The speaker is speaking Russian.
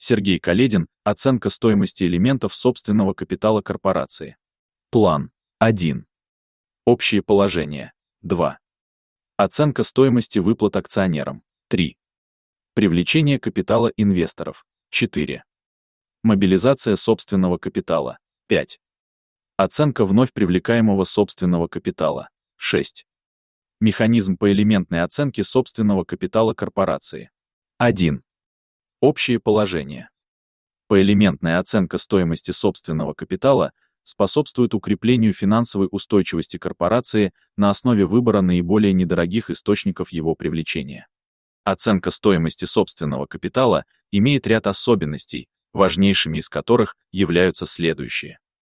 Сергей Каледин. Оценка стоимости элементов собственного капитала корпорации. План. 1. Общие положения. 2. Оценка стоимости выплат акционерам. 3. Привлечение капитала инвесторов. 4. Мобилизация собственного капитала. 5. Оценка вновь привлекаемого собственного капитала. 6. Механизм поэлементной оценки собственного капитала корпорации. 1. Общие положения. Поэлементная оценка стоимости собственного капитала способствует укреплению финансовой устойчивости корпорации на основе выбора наиболее недорогих источников его привлечения. Оценка стоимости собственного капитала имеет ряд особенностей, важнейшими из которых являются следующие.